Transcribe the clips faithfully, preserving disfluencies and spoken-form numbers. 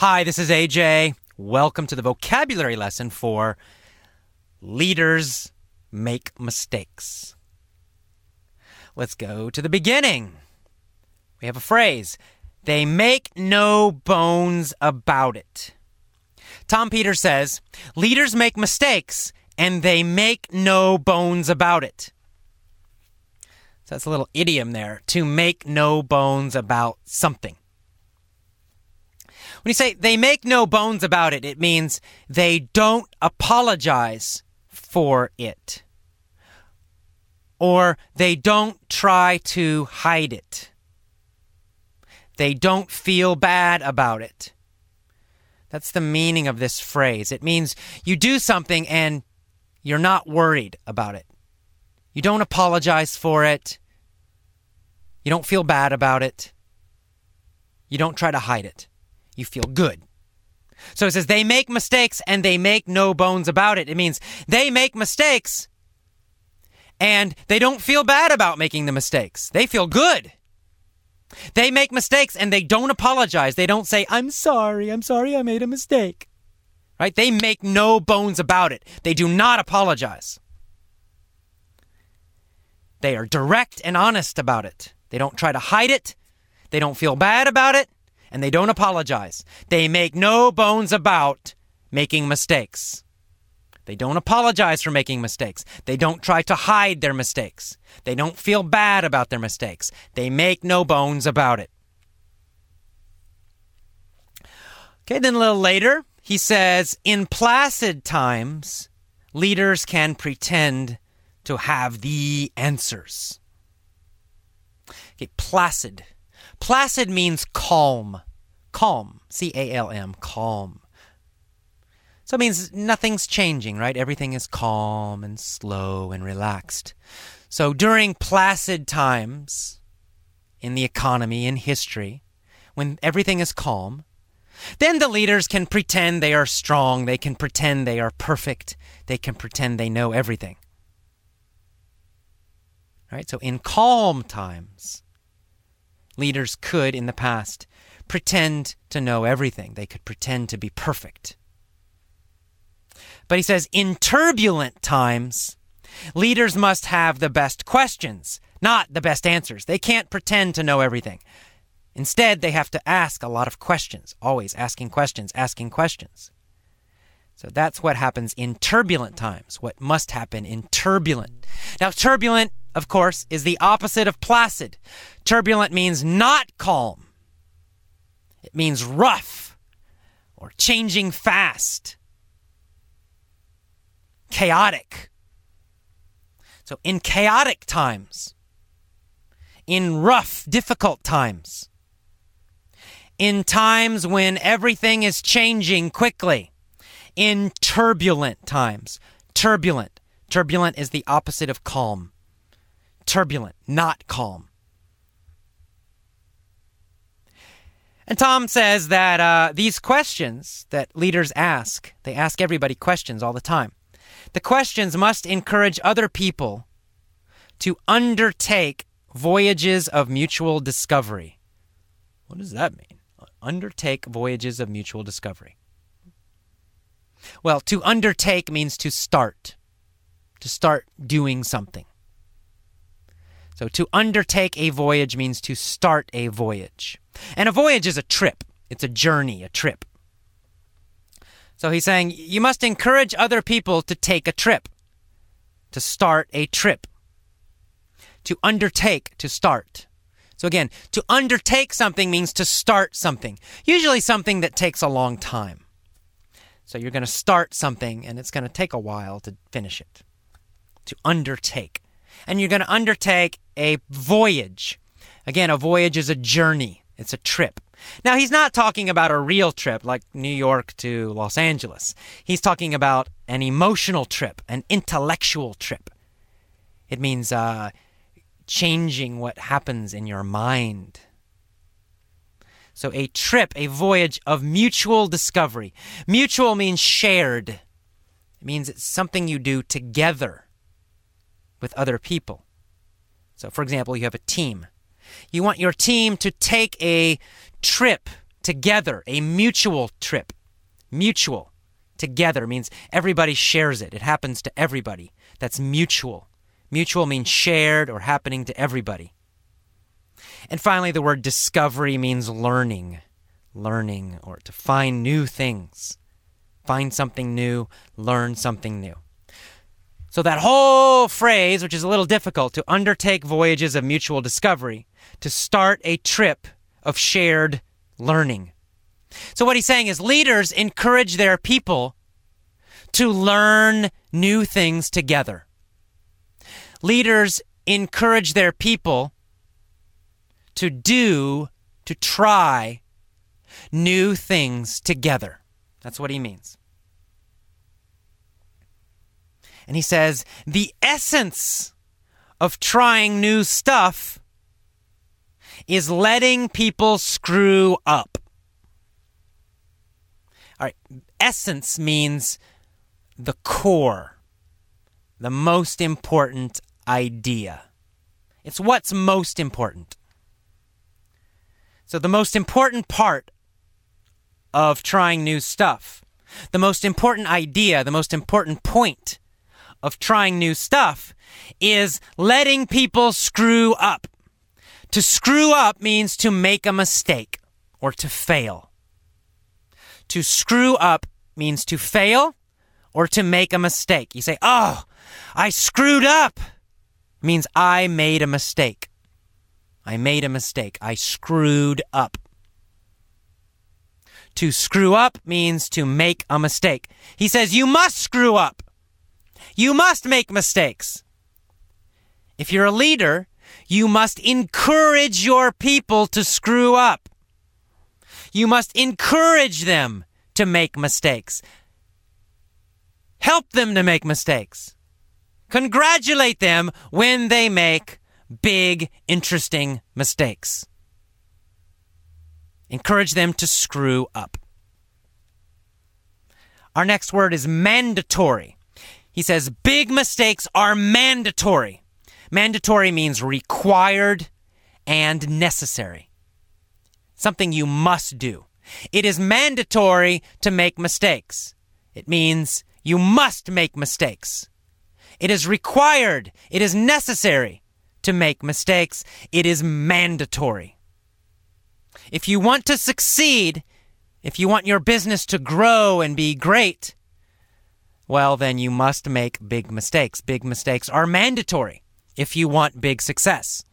Hi, this is A J. Welcome to the vocabulary lesson for leaders make mistakes. Let's go to the beginning. We have a phrase, they make no bones about it. Tom Peters says, leaders make mistakes and they make no bones about it. So that's a little idiom there, to make no bones about something. When you say they make no bones about it, it means they don't apologize for it. Or they don't try to hide it. They don't feel bad about it. That's the meaning of this phrase. It means you do something and you're not worried about it. You don't apologize for it. You don't feel bad about it. You don't try to hide it. You feel good. So it says they make mistakes and they make no bones about it. It means they make mistakes and they don't feel bad about making the mistakes. They feel good. They make mistakes and they don't apologize. They don't say, I'm sorry, I'm sorry I made a mistake. Right? They make no bones about it. They do not apologize. They are direct and honest about it. They don't try to hide it. They don't feel bad about it. And they don't apologize. They make no bones about making mistakes. They don't apologize for making mistakes. They don't try to hide their mistakes. They don't feel bad about their mistakes. They make no bones about it. Okay, then a little later, he says, in placid times, leaders can pretend to have the answers. Okay, placid. Placid means calm. Calm. C A L M. Calm. So it means nothing's changing, right? Everything is calm and slow and relaxed. So during placid times in the economy, in history, when everything is calm, then the leaders can pretend they are strong. They can pretend they are perfect. They can pretend they know everything. Right? So in calm times, leaders could, in the past, pretend to know everything. They could pretend to be perfect. But he says, in turbulent times, leaders must have the best questions, not the best answers. They can't pretend to know everything. Instead, they have to ask a lot of questions, always asking questions, asking questions. So that's what happens in turbulent times, what must happen in turbulent. Now, turbulent, of course, is the opposite of placid. Turbulent means not calm. It means rough or changing fast. Chaotic. So in chaotic times, in rough, difficult times, in times when everything is changing quickly, in turbulent times, turbulent. Turbulent is the opposite of calm. Turbulent, not calm. And Tom says that uh, these questions that leaders ask, they ask everybody questions all the time. The questions must encourage other people to undertake voyages of mutual discovery. What does that mean? Undertake voyages of mutual discovery. Well, to undertake means to start, to start doing something. So to undertake a voyage means to start a voyage. And a voyage is a trip. It's a journey, a trip. So he's saying you must encourage other people to take a trip, to start a trip, to undertake, to start. So again, to undertake something means to start something, usually something that takes a long time. So you're going to start something and it's going to take a while to finish it, to undertake. And you're going to undertake a voyage. Again, a voyage is a journey. It's a trip. Now, he's not talking about a real trip like New York to Los Angeles. He's talking about an emotional trip, an intellectual trip. It means uh, changing what happens in your mind. So a trip, a voyage of mutual discovery. Mutual means shared. It means it's something you do together with other people. So, for example, you have a team. You want your team to take a trip together, a mutual trip. Mutual. Together means everybody shares it. It happens to everybody. That's mutual. Mutual means shared or happening to everybody. And finally, the word discovery means learning. Learning, or to find new things. Find something new, learn something new. So that whole phrase, which is a little difficult, to undertake voyages of mutual discovery, to start a trip of shared learning. So what he's saying is leaders encourage their people to learn new things together. Leaders encourage their people to do, to try new things together. That's what he means. And he says, the essence of trying new stuff is letting people screw up. All right, essence means the core, the most important idea. It's what's most important. So the most important part of trying new stuff, the most important idea, the most important point of trying new stuff is letting people screw up. To screw up means to make a mistake or to fail. To screw up means to fail or to make a mistake. You say, oh, I screwed up. It means I made a mistake. I made a mistake. I screwed up. To screw up means to make a mistake. He says you must screw up. You must make mistakes. If you're a leader, you must encourage your people to screw up. You must encourage them to make mistakes. Help them to make mistakes. Congratulate them when they make big, interesting mistakes. Encourage them to screw up. Our next word is mandatory. He says big mistakes are mandatory. Mandatory means required and necessary. Something you must do. It is mandatory to make mistakes. It means you must make mistakes. It is required. It is necessary to make mistakes. It is mandatory. If you want to succeed, if you want your business to grow and be great, well, then you must make big mistakes. Big mistakes are mandatory if you want big success.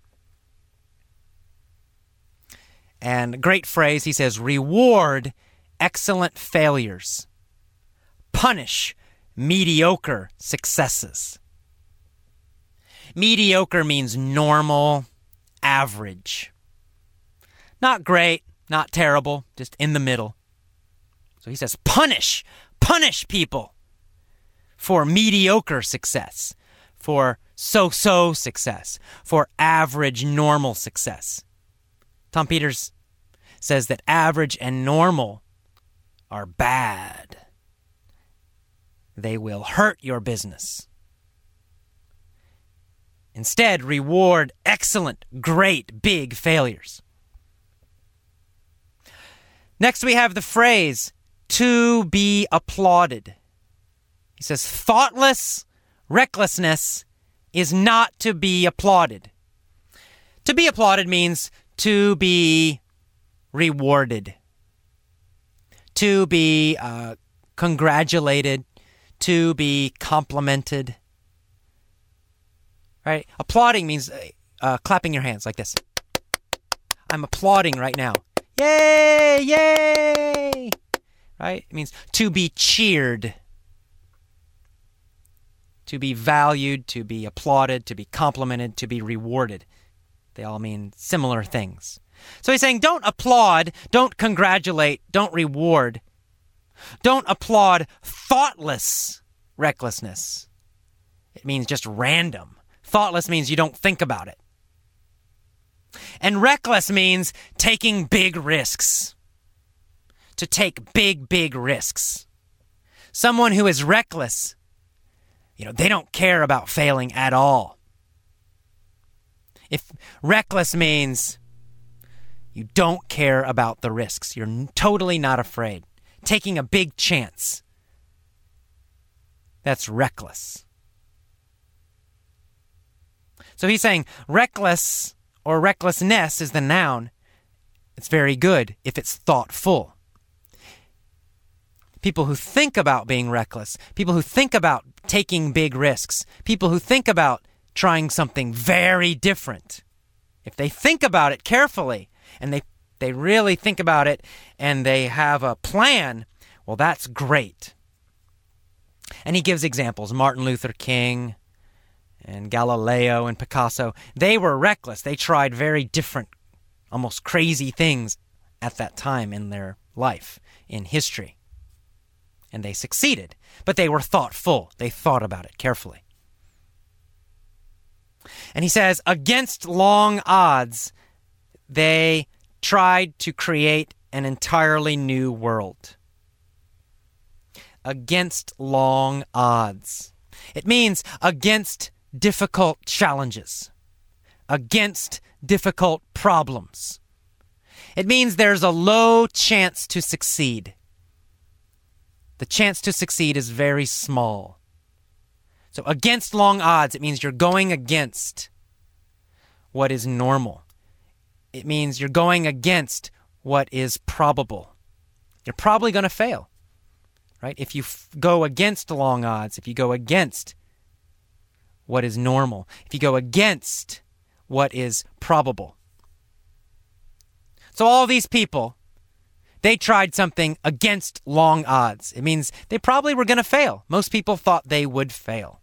And great phrase, he says, reward excellent failures. Punish mediocre successes. Mediocre means normal, average. Not great, not terrible, just in the middle. So he says, punish, punish people for mediocre success, for so-so success, for average, normal success. Tom Peters says that average and normal are bad. They will hurt your business. Instead, reward excellent, great, big failures. Next, we have the phrase, to be applauded. He says, thoughtless recklessness is not to be applauded. To be applauded means to be rewarded, to be uh, congratulated, to be complimented. Right? Applauding means uh, clapping your hands like this. I'm applauding right now. Yay! Yay! Right? It means to be cheered, to be valued, to be applauded, to be complimented, to be rewarded. They all mean similar things. So he's saying don't applaud, don't congratulate, don't reward. Don't applaud thoughtless recklessness. It means just random. Thoughtless means you don't think about it. And reckless means taking big risks. To take big, big risks. Someone who is reckless, you know, they don't care about failing at all. If reckless means, You don't care about the risks. You're n- totally not afraid. Taking a big chance. That's reckless. So he's saying reckless or recklessness is the noun. It's very good if it's thoughtful. People who think about being reckless, people who think about taking big risks, people who think about trying something very different, if they think about it carefully and they, they really think about it and they have a plan, well, that's great. And he gives examples. Martin Luther King and Galileo and Picasso, they were reckless. They tried very different, almost crazy things at that time in their life, in history. And they succeeded, but they were thoughtful. They thought about it carefully. And he says, against long odds, they tried to create an entirely new world. Against long odds. It means against difficult challenges, against difficult problems. It means there's a low chance to succeed. The chance to succeed is very small. So against long odds, it means you're going against what is normal. It means you're going against what is probable. You're probably going to fail, right? If you f- go against long odds, if you go against what is normal, if you go against what is probable. So all these people, they tried something against long odds. It means they probably were going to fail. Most people thought they would fail.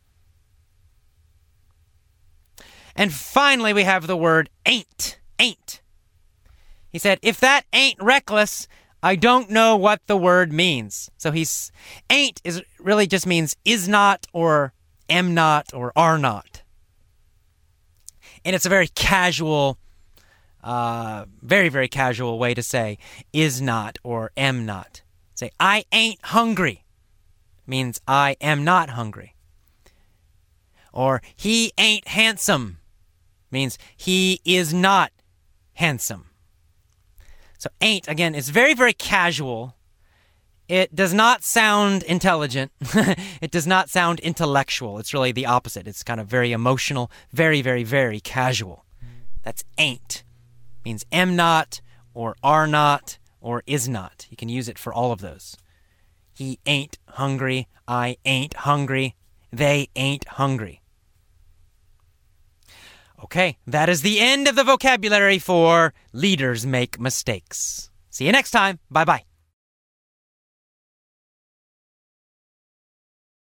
And finally, we have the word ain't. Ain't. He said, if that ain't reckless, I don't know what the word means. So he's, ain't is really just means is not or am not or are not. And it's a very casual Uh, very, very casual way to say is not or am not. Say, I ain't hungry means I am not hungry. Or he ain't handsome means he is not handsome. So ain't, again, is very, very casual. It does not sound intelligent. It does not sound intellectual. It's really the opposite. It's kind of very emotional, very, very, very casual. That's ain't. Means am not, or are not, or is not. You can use it for all of those. He ain't hungry. I ain't hungry. They ain't hungry. Okay, that is the end of the vocabulary for leaders make mistakes. See you next time. Bye-bye.